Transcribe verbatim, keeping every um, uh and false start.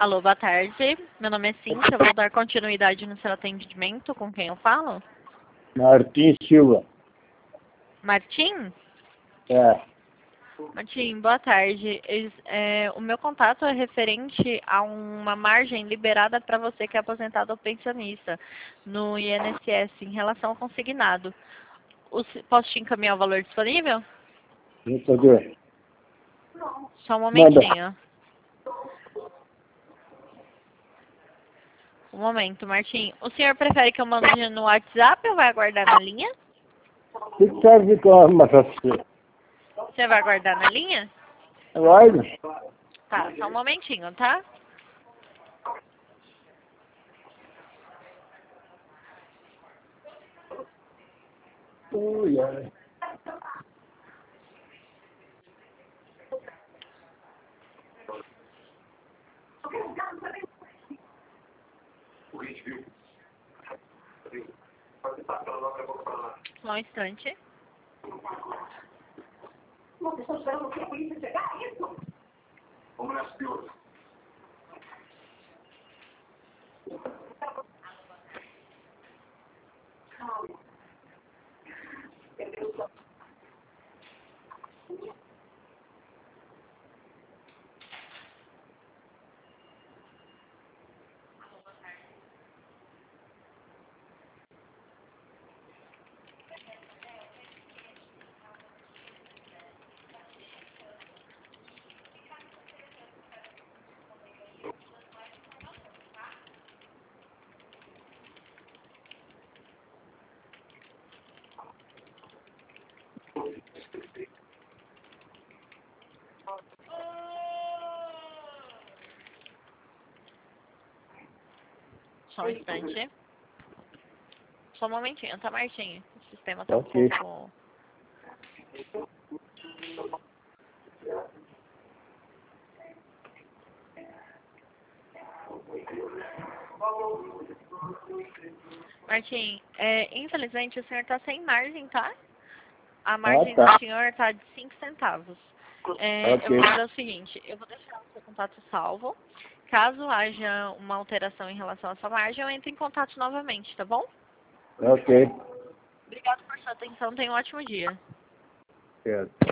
Alô, boa tarde. Meu nome é Cíntia. Eu vou dar continuidade no seu atendimento. Com quem eu falo? Martim Silva. Martim? É. Martim, boa tarde. Es- é, o meu contato é referente a uma margem liberada para você que é aposentado ou pensionista no I N S S em relação ao consignado. O se- posso te encaminhar o valor disponível? Deixa eu ver. Só um Manda. momentinho. Um momento, Martim. O senhor prefere que eu mande no WhatsApp ou vai aguardar na linha? O que serve com a maçã? Você vai aguardar na linha? Vai? Tá, só um momentinho, tá? Ui, ai. Só um instante. Só um instante. Só um momentinho, tá, Martim? O sistema tá um Ok. pouco... Martim, é, infelizmente o senhor tá sem margem, tá? A margem tá. do senhor tá de cinco centavos. É, Ok. eu vou fazer o seguinte, eu vou deixar o seu contato salvo. Caso haja uma alteração em relação a essa margem, eu entro em contato novamente, tá bom? Ok. Obrigado por sua atenção, tenha um ótimo dia. Certo.